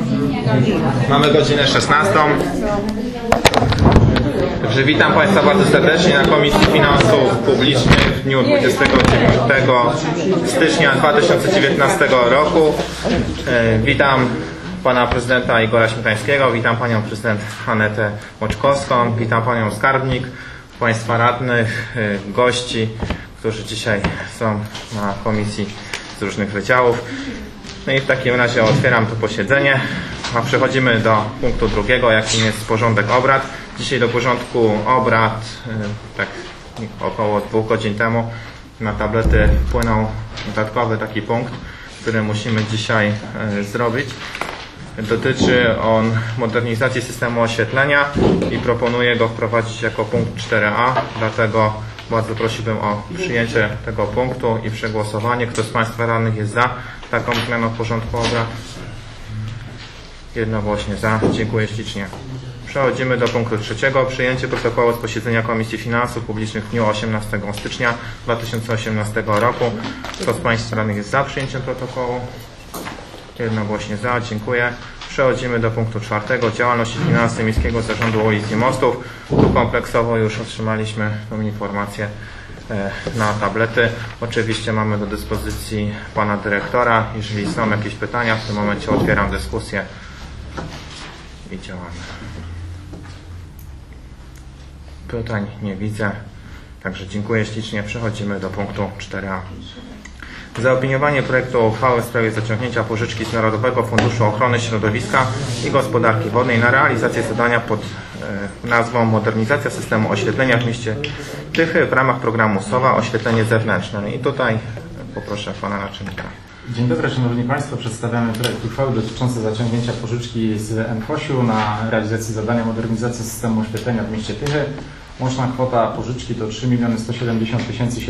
Mamy godzinę 16. Także witam Państwa bardzo serdecznie na Komisji Finansów Publicznych w dniu 29 stycznia 2019 roku. Witam Pana Prezydenta Igora Śmietańskiego, witam Panią Prezydent Anetę Moczkowską, witam Panią Skarbnik, Państwa radnych, gości, którzy dzisiaj są na komisji z różnych wydziałów. No i w takim razie otwieram to posiedzenie, a przechodzimy do punktu drugiego, jakim jest porządek obrad. Dzisiaj do porządku obrad, tak około 2 godzin temu, na tablety wpłynął dodatkowy taki punkt, który musimy dzisiaj zrobić. Dotyczy on modernizacji systemu oświetlenia i proponuję go wprowadzić jako punkt 4a, dlatego bardzo prosiłbym o przyjęcie tego punktu i przegłosowanie. Kto z Państwa radnych jest za taką zmianą porządku obrad? Jednogłośnie za. Dziękuję ślicznie. Przechodzimy do punktu trzeciego. Przyjęcie protokołu z posiedzenia Komisji Finansów Publicznych w dniu 18 stycznia 2018 roku. Kto z Państwa radnych jest za przyjęciem protokołu? Jednogłośnie za. Dziękuję. Przechodzimy do punktu czwartego. Działalność i finanse Miejskiego Zarządu Ulic i Mostów. Tu kompleksowo już otrzymaliśmy tą informację na tablety. Oczywiście mamy do dyspozycji Pana Dyrektora. Jeżeli są jakieś pytania, w tym momencie otwieram dyskusję i działamy. Pytań nie widzę, także dziękuję ślicznie. Przechodzimy do punktu 4a. Zaopiniowanie projektu uchwały w sprawie zaciągnięcia pożyczki z Narodowego Funduszu Ochrony Środowiska i Gospodarki Wodnej na realizację zadania pod nazwą Modernizacja systemu oświetlenia w mieście Tychy w ramach programu SOWA oświetlenie zewnętrzne. I tutaj poproszę Pana Naczelnika. Dzień dobry, Szanowni Państwo. Przedstawiamy projekt uchwały dotyczący zaciągnięcia pożyczki z NFOŚ-u na realizację zadania modernizacji systemu oświetlenia w mieście Tychy. Łączna kwota pożyczki to 3 170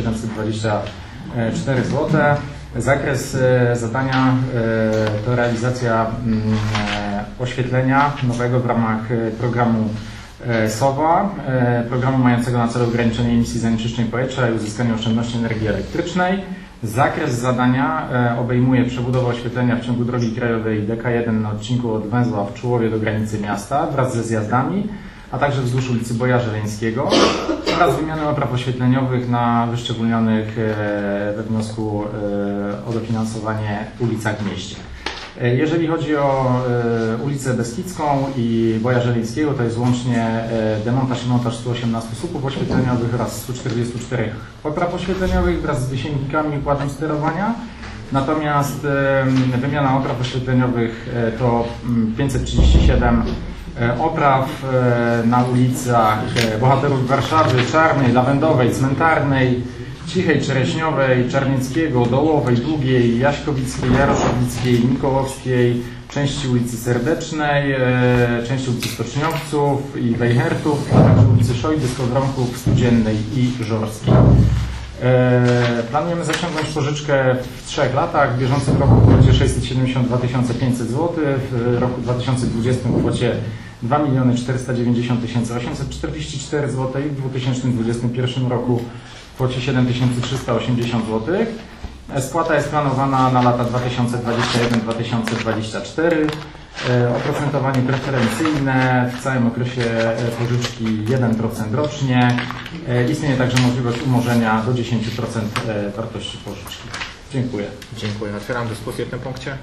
724 zł. Zakres zadania to realizacja oświetlenia nowego w ramach programu SOWA, programu mającego na celu ograniczenie emisji zanieczyszczeń powietrza i uzyskanie oszczędności energii elektrycznej. Zakres zadania obejmuje przebudowę oświetlenia w ciągu drogi krajowej DK1 na odcinku od węzła w Czułowie do granicy miasta wraz ze zjazdami, a także wzdłuż ulicy Boja Żeleńskiego oraz wymianę opraw oświetleniowych na wyszczególnionych we wniosku o dofinansowanie ulicach w mieście. Jeżeli chodzi o ulicę Beskidzką i Boja Żeleńskiego, to jest łącznie demontaż i montaż 118 słupów oświetleniowych oraz 144 opraw oświetleniowych wraz z wysięgnikami i układem sterowania. Natomiast wymiana opraw oświetleniowych to 537 opraw na ulicach Bohaterów Warszawy, Czarnej, Lawendowej, Cmentarnej, Cichej, Czereśniowej, Czarnieckiego, Dołowej, Długiej, Jaśkowickiej, Jaroszowickiej, Mikołowskiej, części ulicy Serdecznej, części ulicy Stoczniowców i Wejhertów, a także ulicy Szojdy, Skowronków, Studziennej i Żorskiej. Planujemy zaciągnąć pożyczkę w 3 latach. W bieżącym roku w kwocie 672 500 zł, w roku 2020 w kwocie 2 490 844 zł i w 2021 roku w kwocie 7380 zł. Spłata jest planowana na lata 2021-2024. Oprocentowanie preferencyjne w całym okresie pożyczki 1% rocznie. Istnieje także możliwość umorzenia do 10% wartości pożyczki. Dziękuję. Dziękuję. Otwieram dyskusję w tym punkcie.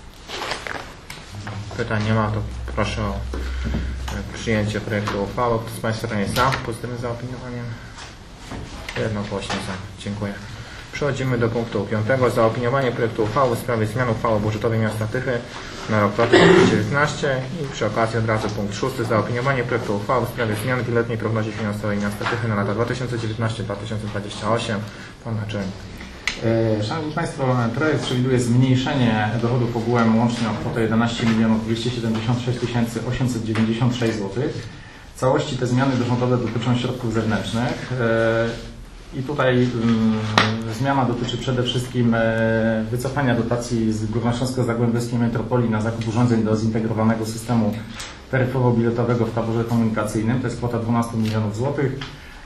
Pytań nie ma, to proszę o przyjęcie projektu uchwały. Kto z Państwa jest za pozytywnym zaopiniowaniem? Jednogłośnie za. Dziękuję. Przechodzimy do punktu 5. Zaopiniowanie projektu uchwały w sprawie zmian uchwały budżetowej miasta Tychy na rok 2019 i przy okazji od razu punkt 6. Zaopiniowanie projektu uchwały w sprawie zmian w wieloletniej prognozie finansowej miasta Tychy na lata 2019-2028. Pan Naczelnik. Szanowni Państwo, projekt przewiduje zmniejszenie dochodów ogółem łącznie o kwotę 11 276 896 zł. W całości te zmiany dochodowe dotyczą środków zewnętrznych. I tutaj zmiana dotyczy przede wszystkim wycofania dotacji z Górnośląsko-Zagłębiowskiej Metropolii na zakup urządzeń do zintegrowanego systemu taryfowo-biletowego w taborze komunikacyjnym. To jest kwota 12 milionów złotych.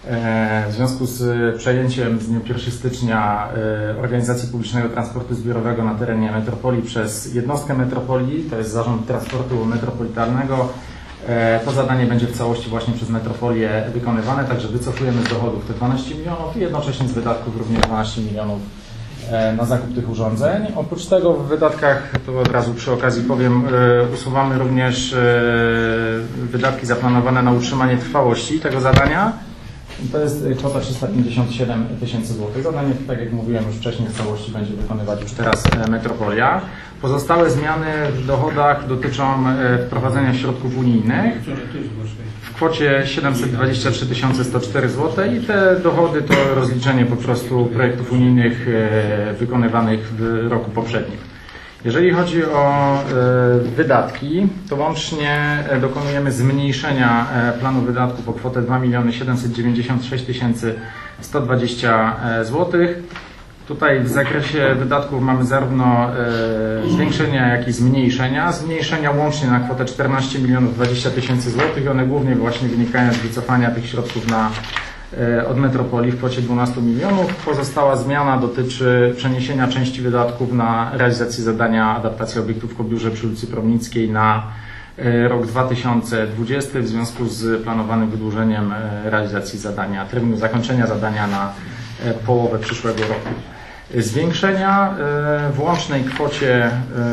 W związku z przejęciem z dnia 1 stycznia organizacji publicznego transportu zbiorowego na terenie metropolii przez jednostkę metropolii, to jest Zarząd Transportu Metropolitalnego, to zadanie będzie w całości właśnie przez metropolię wykonywane, także wycofujemy z dochodów te 12 milionów i jednocześnie z wydatków również 12 milionów na zakup tych urządzeń. Oprócz tego w wydatkach, to od razu przy okazji powiem, usuwamy również wydatki zaplanowane na utrzymanie trwałości tego zadania. To jest kwota 357 tysięcy złotych. Zadanie, tak jak mówiłem już wcześniej, w całości będzie wykonywać już teraz metropolia. Pozostałe zmiany w dochodach dotyczą wprowadzenia środków unijnych w kwocie 723 104 zł i te dochody to rozliczenie po prostu projektów unijnych wykonywanych w roku poprzednim. Jeżeli chodzi o wydatki, to łącznie dokonujemy zmniejszenia planu wydatków o kwotę 2 796 120 zł. Tutaj w zakresie wydatków mamy zarówno zwiększenia, jak i zmniejszenia. Zmniejszenia łącznie na kwotę 14 020 000 zł i one głównie właśnie wynikają z wycofania tych środków od metropolii w kwocie 12 milionów. Pozostała zmiana dotyczy przeniesienia części wydatków na realizację zadania adaptacji obiektów w Kobiórze przy ulicy Promnickiej na rok 2020 w związku z planowanym wydłużeniem realizacji zadania, terminu zakończenia zadania na połowę przyszłego roku. Zwiększenia w łącznej kwocie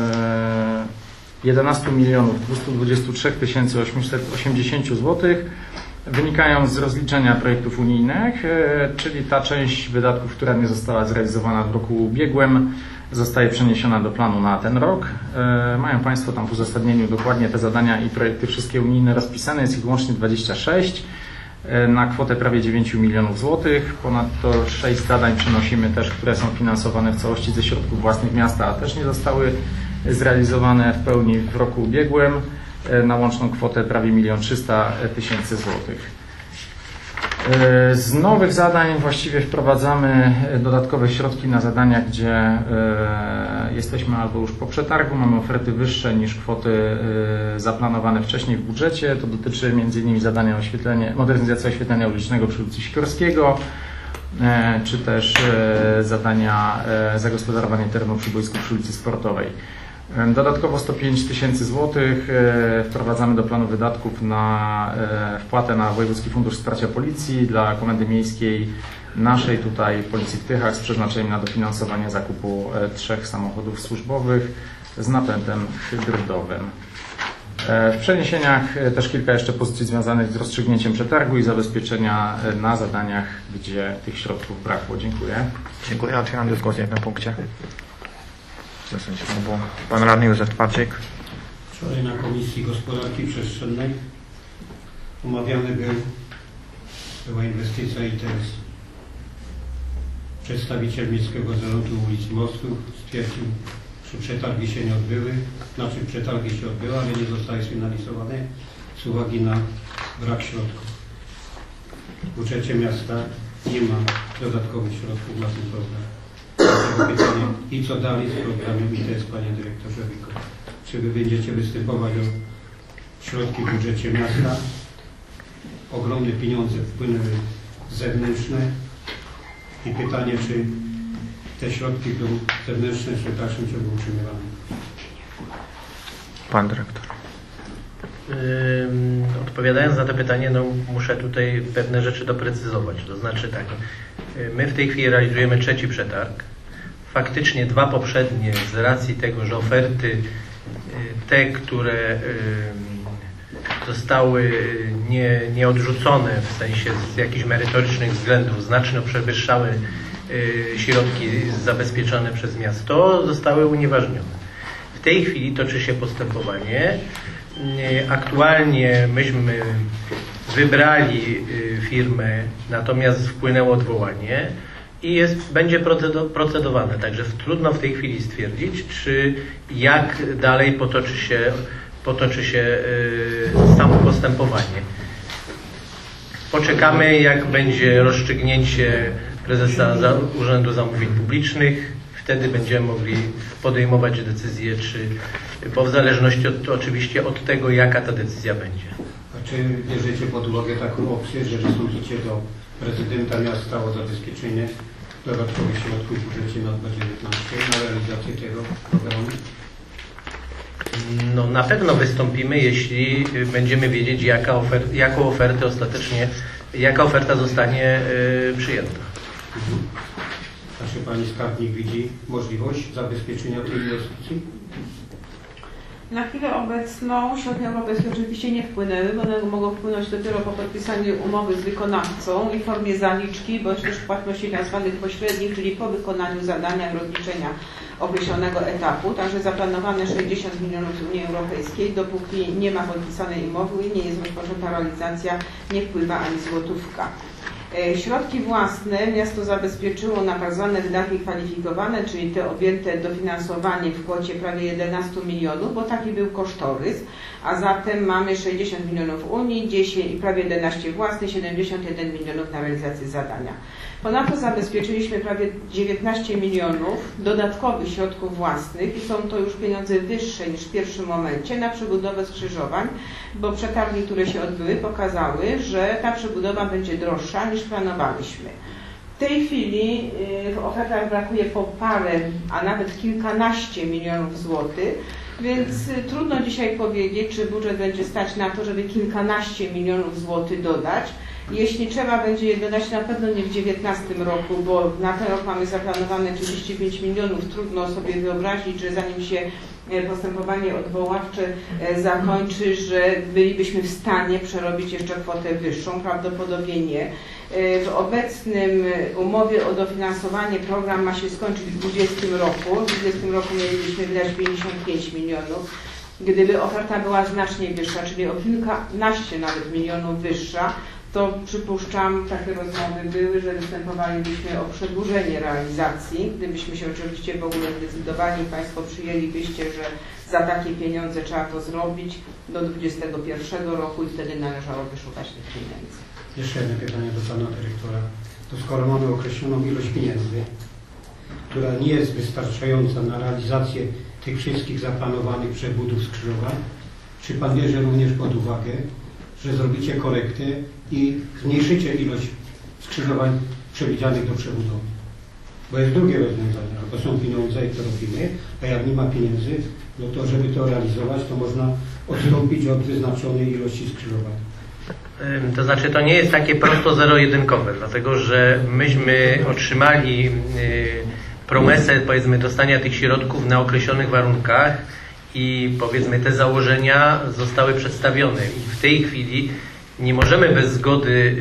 11 223 880 zł wynikają z rozliczenia projektów unijnych, czyli ta część wydatków, która nie została zrealizowana w roku ubiegłym, zostaje przeniesiona do planu na ten rok. Mają Państwo tam w uzasadnieniu dokładnie te zadania i projekty wszystkie unijne rozpisane, jest ich łącznie 26 na kwotę prawie 9 milionów złotych. Ponadto 6 zadań przenosimy też, które są finansowane w całości ze środków własnych miasta, a też nie zostały zrealizowane w pełni w roku ubiegłym, na łączną kwotę prawie 1 300 000 złotych. Z nowych zadań właściwie wprowadzamy dodatkowe środki na zadania, gdzie jesteśmy albo już po przetargu, mamy oferty wyższe niż kwoty zaplanowane wcześniej w budżecie. To dotyczy m.in. zadania modernizacja oświetlenia ulicznego przy ulicy Sikorskiego, czy też zadania zagospodarowanie terenu przy boisku przy ulicy Sportowej. Dodatkowo 105 tysięcy złotych wprowadzamy do planu wydatków na wpłatę na Wojewódzki Fundusz Wsparcia Policji dla Komendy Miejskiej naszej tutaj Policji w Tychach z przeznaczeniem na dofinansowanie zakupu 3 samochodów służbowych z napędem hybrydowym. W przeniesieniach też kilka jeszcze pozycji związanych z rozstrzygnięciem przetargu i zabezpieczenia na zadaniach, gdzie tych środków brakło. Dziękuję. Dziękuję. Otwieram dyskusję w tym punkcie. Pan radny Józef Twarczyk. Wczoraj na Komisji Gospodarki Przestrzennej była inwestycja ITS. Przedstawiciel Miejskiego Zarządu Ulic i Mostów stwierdził, że przetargi się nie odbyły, przetargi się odbyły, ale nie zostały sfinalizowane z uwagi na brak środków. W budżecie miasta nie ma dodatkowych środków na ten program. Pytanie, i co dalej z programem ITS, panie dyrektorze Wiko? Czy wy będziecie występować o środki w budżecie miasta? Ogromne pieniądze wpłynęły zewnętrzne i pytanie, czy te środki będą zewnętrzne, czy w dalszym ciągu utrzymywane? Pan dyrektor. Odpowiadając na to pytanie, muszę tutaj pewne rzeczy doprecyzować. To znaczy tak, my w tej chwili realizujemy 3. przetarg. Faktycznie 2 poprzednie z racji tego, że oferty te, które zostały nie odrzucone w sensie z jakichś merytorycznych względów, znacznie przewyższały środki zabezpieczone przez miasto, zostały unieważnione. W tej chwili toczy się postępowanie. Aktualnie myśmy wybrali firmę, natomiast wpłynęło odwołanie i będzie procedowane. Także trudno w tej chwili stwierdzić, jak dalej potoczy się samo postępowanie. Poczekamy, jak będzie rozstrzygnięcie prezesa Urzędu Zamówień Publicznych. Wtedy będziemy mogli podejmować decyzję, bo w zależności oczywiście od tego, jaka ta decyzja będzie. A czy bierzecie pod uwagę taką opcję, że wystąpicie do prezydenta miasta o zabezpieczenie dodatkowych środków w budżecie na 2019 na realizację tego programu? No, na pewno wystąpimy, jeśli będziemy wiedzieć, jaka oferta zostanie przyjęta. A czy Pani Skarbnik widzi możliwość zabezpieczenia tej inwestycji? Na chwilę obecną środki europejskie oczywiście nie wpłynęły, bo one mogą wpłynąć dopiero po podpisaniu umowy z wykonawcą i w formie zaliczki, bądź też płatności tak zwanych pośrednich, czyli po wykonaniu zadania i rozliczenia określonego etapu. Także zaplanowane 60 milionów z Unii Europejskiej, dopóki nie ma podpisanej umowy i nie jest rozpoczęta realizacja, nie wpływa ani złotówka. Środki własne miasto zabezpieczyło na tak zwane wydatki kwalifikowane, czyli te objęte dofinansowaniem w kwocie prawie 11 milionów, bo taki był kosztorys, a zatem mamy 60 milionów Unii, 10 i prawie 11 własnych, 71 milionów na realizację zadania. Ponadto zabezpieczyliśmy prawie 19 milionów dodatkowych środków własnych i są to już pieniądze wyższe niż w pierwszym momencie na przebudowę skrzyżowań, bo przetargi, które się odbyły, pokazały, że ta przebudowa będzie droższa niż planowaliśmy. W tej chwili w ofertach brakuje po parę, a nawet kilkanaście milionów złotych, więc trudno dzisiaj powiedzieć, czy budżet będzie stać na to, żeby kilkanaście milionów złotych dodać. Jeśli trzeba będzie je dodać, na pewno nie w 2019 roku, bo na ten rok mamy zaplanowane 35 milionów. Trudno sobie wyobrazić, że zanim się postępowanie odwoławcze zakończy, że bylibyśmy w stanie przerobić jeszcze kwotę wyższą. Prawdopodobnie nie. W obecnym umowie o dofinansowanie program ma się skończyć w 2020 roku. W 2020 roku mielibyśmy wydać 55 milionów. Gdyby oferta była znacznie wyższa, czyli o kilkanaście nawet milionów wyższa, to przypuszczam, takie rozmowy były, że występowalibyśmy o przedłużenie realizacji. Gdybyśmy się oczywiście w ogóle zdecydowali, Państwo przyjęlibyście, że za takie pieniądze trzeba to zrobić do 2021 roku i wtedy należałoby szukać tych pieniędzy. Jeszcze jedno pytanie do Pana Dyrektora. To skoro mamy określoną ilość pieniędzy, która nie jest wystarczająca na realizację tych wszystkich zaplanowanych przebudów skrzyżowań, czy Pan bierze również pod uwagę, że zrobicie korektę i zmniejszycie ilość skrzyżowań przewidzianych do przebudowy? Bo jest drugie rozwiązanie, albo są pieniądze i to robimy, a jak nie ma pieniędzy, no to żeby to realizować, to można odstąpić od wyznaczonej ilości skrzyżowań. To znaczy, to nie jest takie prosto zero-jedynkowe, dlatego że myśmy otrzymali promesę, powiedzmy, dostania tych środków na określonych warunkach i powiedzmy te założenia zostały przedstawione i w tej chwili nie możemy bez zgody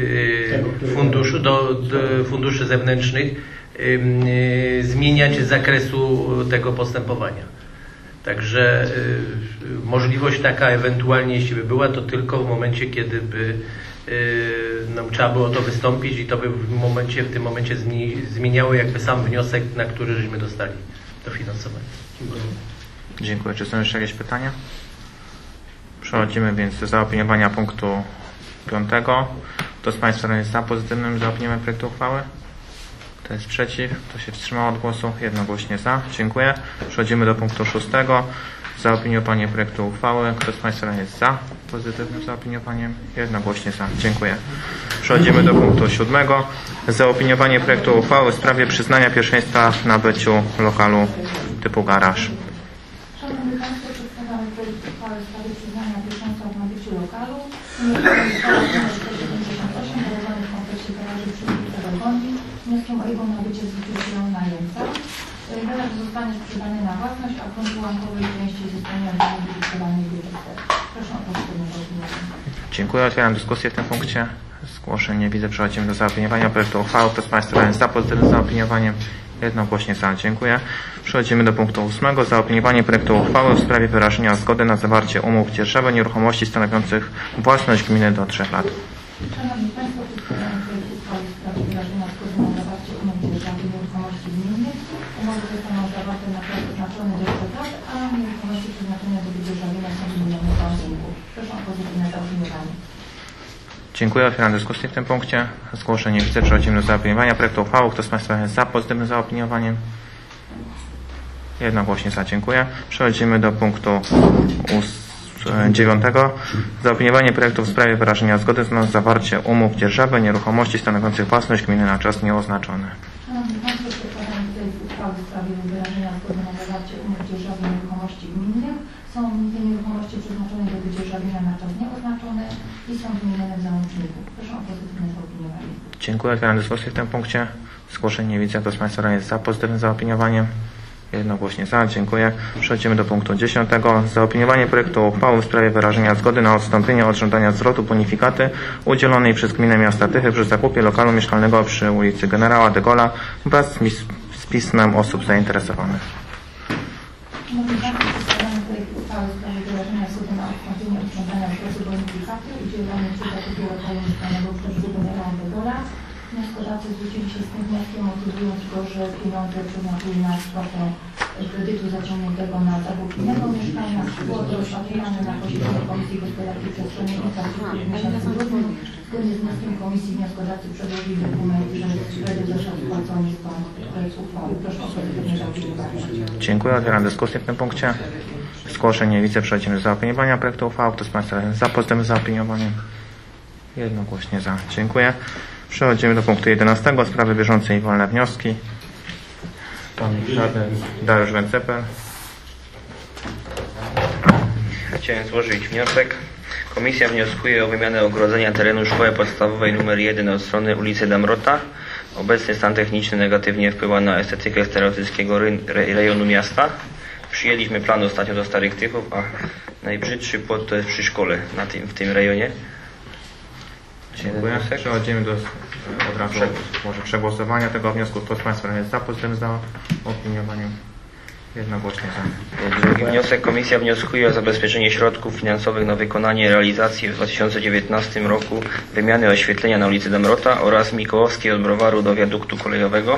funduszy zewnętrznych zmieniać zakresu tego postępowania. Także możliwość taka ewentualnie, jeśli by była, to tylko w momencie, kiedy by trzeba było to wystąpić i to by w tym momencie zmieniało jakby sam wniosek, na który żeśmy dostali dofinansowanie. Dziękuję. Czy są jeszcze jakieś pytania? Przechodzimy więc do zaopiniowania punktu 5. Kto z Państwa jest za pozytywnym zaopiniowaniem projektu uchwały? Kto jest przeciw? Kto się wstrzymał od głosu? Jednogłośnie za. Dziękuję. Przechodzimy do punktu 6. Zaopiniowanie projektu uchwały. Kto z Państwa jest za pozytywnym zaopiniowaniem? Jednogłośnie za. Dziękuję. Przechodzimy do punktu 7. Zaopiniowanie projektu uchwały w sprawie przyznania pierwszeństwa w nabyciu lokalu typu garaż. Szanowni Państwo, przedstawiamy projekt uchwały w sprawie przyznania pierwszeństwa w nabyciu lokalu. Uchwała 178 wyrażony w kontekście garaży przy ulicy Zagondi. Wnioskiem o jego nabycie zwrócił się najemca. Garaż zostanie sprzedany na własność, a grunt ułamkowej części zostanie oddany wybudowanej biurze. Proszę o pozytywne zaopiniowanie. Dziękuję. Otwieram dyskusję w tym punkcie. Zgłoszeń nie widzę. Przechodzimy do zaopiniowania projektu uchwały. Kto z Państwa jest za pozytywnym zaopiniowaniem? Jednogłośnie za. Dziękuję. Przechodzimy do punktu 8. Zaopiniowanie projektu uchwały w sprawie wyrażenia zgody na zawarcie umów dzierżawy nieruchomości stanowiących własność gminy do 3 lat. Szanowni Państwo, przedstawiamy projekt uchwały w sprawie wyrażenia zgody na zawarcie umów dzierżawy nieruchomości gminnych. Umowy te zostaną zawarte na czas wyznaczony do 3 lat, a nieruchomości przeznaczone do wydzierżawienia są wymienione w banku. Proszę o pozytywne zaopiniowanie. Dziękuję. Otwieram dyskusję w tym punkcie. Zgłoszeń nie widzę. Przechodzimy do zaopiniowania projektu uchwały. Kto z Państwa jest za pozytywnym zaopiniowaniem? Jednogłośnie za. Dziękuję. Przechodzimy do punktu 9. Zaopiniowanie projektu w sprawie wyrażenia zgody na zawarcie umów dzierżawy nieruchomości stanowiących własność gminy na czas nieoznaczony. Szanowni Państwo, przedkładam projekt uchwały w sprawie wyrażenia zgody na zawarcie umów dzierżawy nieruchomości gminnych. Są te nieruchomości przeznaczone do wydzierżawienia na czas nieoznaczony i są wymienione w załączniku. Proszę o pozytywne zaopiniowanie. Dziękuję. Otwieram dyskusję w tym punkcie. Zgłoszeń nie widzę. Kto z Państwa jest za pozytywnym zaopiniowaniem? Jednogłośnie za. Dziękuję. Przechodzimy do punktu 10. Zaopiniowanie projektu uchwały w sprawie wyrażenia zgody na odstąpienie od żądania zwrotu bonifikaty udzielonej przez Gminę Miasta Tychy przy zakupie lokalu mieszkalnego przy ulicy Generała de Gaulle'a wraz z pismem osób zainteresowanych. Szanowni Państwo, przedkładamy projekt uchwały w sprawie wyrażenia zgody na odstąpienie od żądania zwrotu bonifikaty udzielonej przy zakupie lokalu mieszkalnego przez Generała de Gaulle'a. Wnioskodawcy zwrócili się z tym wnioskiem, motywując go, że pieniądze przeznaczyli na spłatę kredytu zaciągniętego na zakup innego mieszkania. Było to rozpatrzone na posiedzeniu Komisji Gospodarki Przestrzennej w miesiącu grudniu. Zgodnie z wnioskiem Komisji wnioskodawcy przedłożyli dokument, że kredyt został spłacony, stąd projekt uchwały. Proszę o pozytywne zaopiniowanie. Dziękuję. Otwieram dyskusję w tym punkcie. Zgłoszeń nie widzę. Przechodzimy do zaopiniowania projektu uchwały. Kto z Państwa jest za pozytywnym zaopiniowaniem? Jednogłośnie za. Dziękuję. Przechodzimy do punktu 11. Sprawy bieżące i wolne wnioski. Pan radny Dariusz Węcepel. Chciałem złożyć wniosek. Komisja wnioskuje o wymianę ogrodzenia terenu szkoły podstawowej nr 1 od strony ulicy Damrota. Obecny stan techniczny negatywnie wpływa na estetykę stereotypskiego rejonu miasta. Przyjęliśmy plan ostatnio do Starych Tychów, a najbrzydszy płot to jest przy szkole w tym rejonie. Dziękuję. Przechodzimy do od razu może przegłosowania tego wniosku. Kto z Państwa jest za pozytywnym zaopiniowaniem? Jednogłośnie za. Drugi wniosek. Komisja wnioskuje o zabezpieczenie środków finansowych na wykonanie realizacji w 2019 roku wymiany oświetlenia na ulicy Damrota oraz Mikołowskiej od Browaru do wiaduktu kolejowego.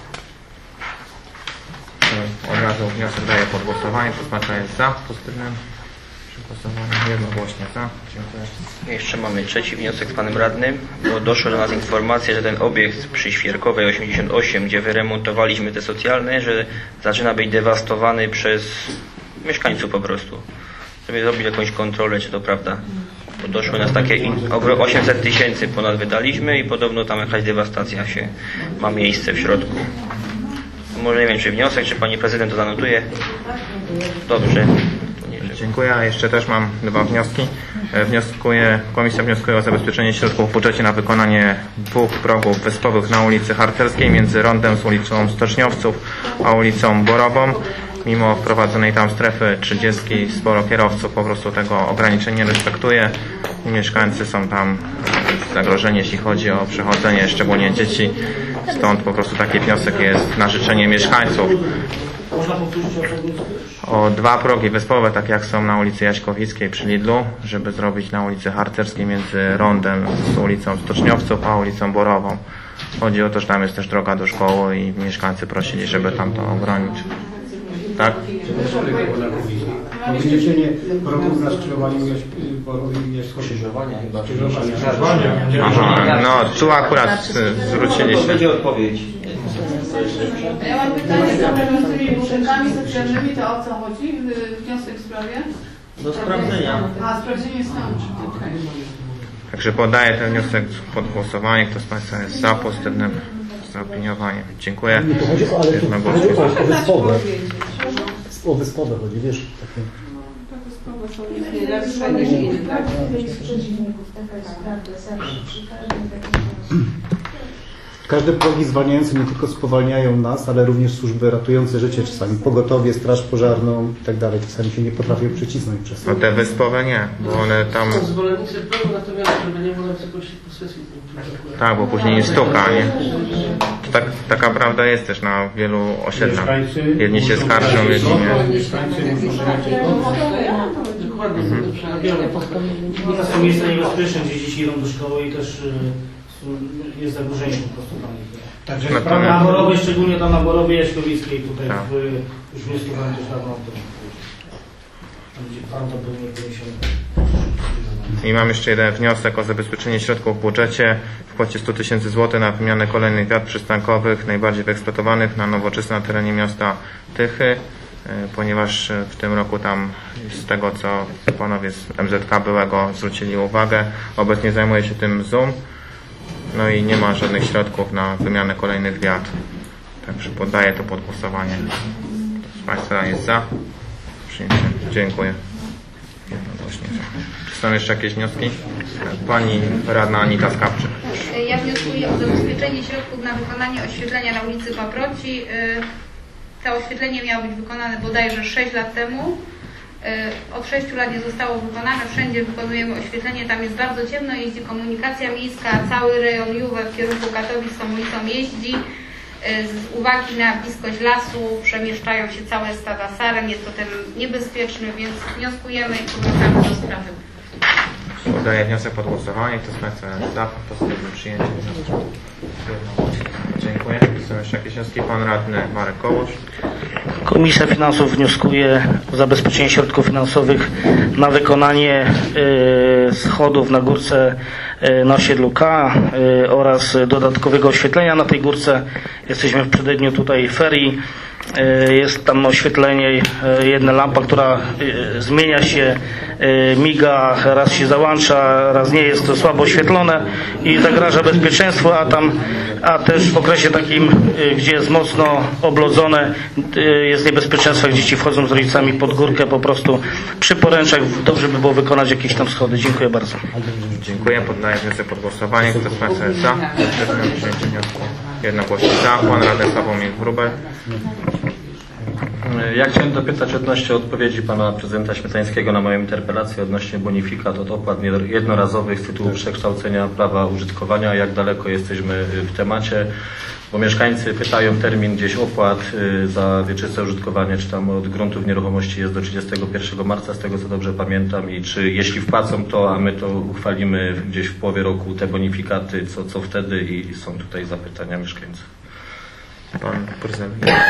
Od razu wniosek daję pod głosowanie. Kto z Państwa jest za pozytywnym przegłosowaniem? Jednogłośnie za. Dziękuję. Jeszcze mamy trzeci wniosek z panem radnym, bo doszła do nas informacja, że ten obiekt przy Świerkowej 88, gdzie wyremontowaliśmy te socjalne, że zaczyna być dewastowany przez mieszkańców po prostu. Żeby zrobić jakąś kontrolę, czy to prawda. Bo doszło do nas takie 800 000 ponad wydaliśmy i podobno tam jakaś dewastacja się ma miejsce w środku. Może nie wiem, czy wniosek, czy pani prezydent to zanotuje. Dobrze. Dziękuję. A jeszcze też mam dwa wnioski. Komisja wnioskuje o zabezpieczenie środków w budżecie na wykonanie dwóch progów wyspowych na ulicy Harcerskiej między rondem z ulicą Stoczniowców a ulicą Borową. Mimo wprowadzonej tam strefy 30 sporo kierowców po prostu tego ograniczenia nie respektuje i mieszkańcy są tam zagrożeni, jeśli chodzi o przechodzenie, szczególnie dzieci. Stąd po prostu taki wniosek jest na życzenie mieszkańców. Można powtórzyć o dwa progi wyspowe, tak jak są na ulicy Jaśkowickiej przy Lidlu, żeby zrobić na ulicy Harcerskiej między rondem z ulicą Stoczniowców a ulicą Borową. Chodzi o to, że tam jest też droga do szkoły i mieszkańcy prosili, żeby tam to obronić. Tak? Wyniesienie progów na skrzyżowaniu Borowi jest skrzyżowanie chyba. Aha, no tu akurat zwrócili się. Będzie odpowiedź. Ja mam pytanie z tymi budynkami socjalnymi, to o co chodzi? Wniosek w sprawie? do sprawdzenia. A, sprawdzenie stanu. Okay. Także podaję ten wniosek pod głosowanie. Kto z Państwa jest za pozytywnym zaopiniowaniem? Dziękuję. Nie, to chodzi o wyspowe. O wyspowe chodzi, wiesz, takie. Wyspowe są nie lepsze niż inne. Każde progi zwalniające nie tylko spowalniają nas, ale również służby ratujące życie czasami. Pogotowie, straż pożarną i tak dalej. Czasami się nie potrafią przycisnąć przez to. No te wyspowe nie, bo one tam... To zwolennicy progu, natomiast żeby nie było jakoś posesji. Tak, bo później nie stuka, nie? To tak, taka prawda jest też na wielu osiedlach. Jedni się skarżą, jedni nie. Dokładnie, to przenabione. To są miejsca niebezpieczne, gdzie dzieci idą do szkoły i też jest zagrożenie po prostu tam. Także na Borowie, szczególnie tam na Borowie Jaśkowickiej, tutaj tak. Już wnioskowałem też dawno o tym. Tam gdzie pan to był nieponiesiony. I mam jeszcze jeden wniosek o zabezpieczenie środków w budżecie w kwocie 100 000 zł na wymianę kolejnych wiat przystankowych najbardziej wyeksploatowanych na nowoczesne na terenie miasta Tychy. ponieważ w tym roku tam z tego, co panowie z MZK byłego zwrócili uwagę, obecnie zajmuje się tym Zoom, no i nie ma żadnych środków na wymianę kolejnych wiat. Także poddaję to pod głosowanie. Kto z Państwa jest za? Przyjęcie. Dziękuję. Jednogłośnie. Czy są jeszcze jakieś wnioski? Pani radna Anita Skawczyk. Ja wnioskuję o zabezpieczenie środków na wykonanie oświetlenia na ulicy Paproci. To oświetlenie miało być wykonane bodajże 6 lat temu. Od 6 lat nie zostało wykonane. Wszędzie wykonujemy oświetlenie. Tam jest bardzo ciemno, jeździ komunikacja miejska. Cały rejon Juwe w kierunku Katowic tą ulicą jeździ. Z uwagi na bliskość lasu przemieszczają się całe stada saren. Jest to ten niebezpieczny, więc wnioskujemy i powracamy do sprawy. Poddaję wniosek pod głosowanie. Kto z Państwa jest za? Proszę o przyjęcie wniosku. Dziękuję. Są jeszcze jakieś wnioski? Pan radny Marek Kołosz. Komisja Finansów wnioskuje o zabezpieczenie środków finansowych na wykonanie schodów na górce na osiedlu K oraz dodatkowego oświetlenia na tej górce. Jesteśmy w przededniu tutaj ferii. Jest tam oświetlenie, jedna lampa, która zmienia się, miga, raz się załącza, raz nie, jest to słabo oświetlone i zagraża bezpieczeństwu, a też w okresie takim, gdzie jest mocno oblodzone, jest niebezpieczeństwo, jak dzieci wchodzą z rodzicami pod górkę, po prostu przy poręczach dobrze by było wykonać jakieś tam schody. Dziękuję bardzo. Dziękuję. Poddaję wniosek pod głosowanie. Kto z Państwa jest za? Przyjęcie wniosku. Jednogłośnie za. Pan radny Sławomir Wróbel. Ja chciałem dopytać odnośnie odpowiedzi pana prezydenta Śmietańskiego na moją interpelację odnośnie bonifikat od opłat jednorazowych z tytułu przekształcenia prawa użytkowania. Jak daleko jesteśmy w temacie? Bo mieszkańcy pytają termin gdzieś opłat za wieczyste użytkowanie, czy tam od gruntów nieruchomości jest do 31 marca, z tego co dobrze pamiętam, i czy jeśli wpłacą to, a my to uchwalimy gdzieś w połowie roku, te bonifikaty, co wtedy, i są tutaj zapytania mieszkańców. Pan prezydent.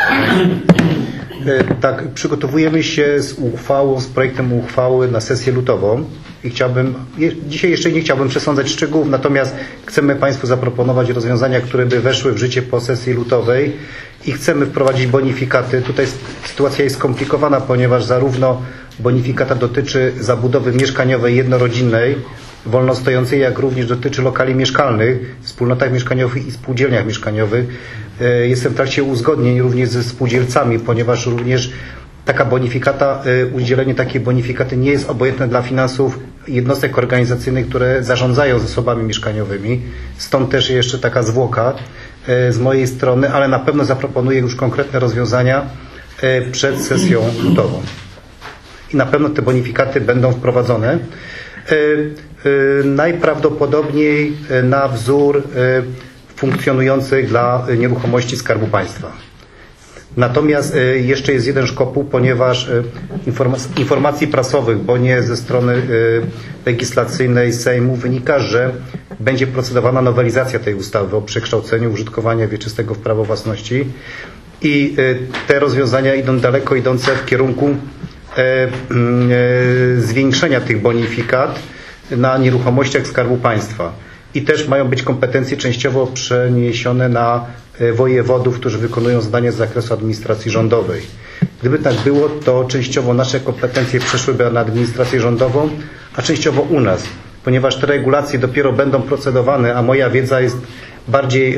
Tak, przygotowujemy się z projektem uchwały na sesję lutową i dzisiaj jeszcze nie chciałbym przesądzać szczegółów, natomiast chcemy Państwu zaproponować rozwiązania, które by weszły w życie po sesji lutowej i chcemy wprowadzić bonifikaty. Tutaj sytuacja jest skomplikowana, ponieważ zarówno bonifikata dotyczy zabudowy mieszkaniowej jednorodzinnej, wolnostojącej, jak również dotyczy lokali mieszkalnych, wspólnotach mieszkaniowych i spółdzielniach mieszkaniowych. Jestem w trakcie uzgodnień również ze spółdzielcami, ponieważ również taka bonifikata, udzielenie takiej bonifikaty nie jest obojętne dla finansów jednostek organizacyjnych, które zarządzają zasobami mieszkaniowymi. Stąd też jeszcze taka zwłoka z mojej strony, ale na pewno zaproponuję już konkretne rozwiązania przed sesją lutową. I na pewno te bonifikaty będą wprowadzone. Najprawdopodobniej na wzór funkcjonujących dla nieruchomości Skarbu Państwa. Natomiast jeszcze jest jeden szkopuł, ponieważ informacji prasowych, bo nie ze strony legislacyjnej Sejmu, wynika, że będzie procedowana nowelizacja tej ustawy o przekształceniu użytkowania wieczystego w prawo własności i te rozwiązania idą daleko idące w kierunku zwiększenia tych bonifikat na nieruchomościach Skarbu Państwa. I też mają być kompetencje częściowo przeniesione na wojewodów, którzy wykonują zadania z zakresu administracji rządowej. Gdyby tak było, to częściowo nasze kompetencje przeszłyby na administrację rządową, a częściowo u nas, ponieważ te regulacje dopiero będą procedowane, a moja wiedza jest bardziej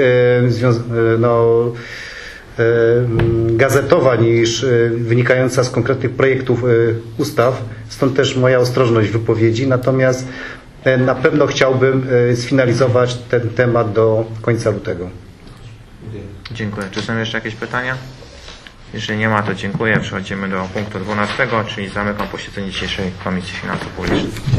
gazetowa niż wynikająca z konkretnych projektów ustaw, stąd też moja ostrożność w wypowiedzi, natomiast na pewno chciałbym sfinalizować ten temat do końca lutego. Dziękuję. Czy są jeszcze jakieś pytania? Jeżeli nie ma, to dziękuję. Przechodzimy do punktu 12, czyli zamykam posiedzenie dzisiejszej Komisji Finansów Publicznych.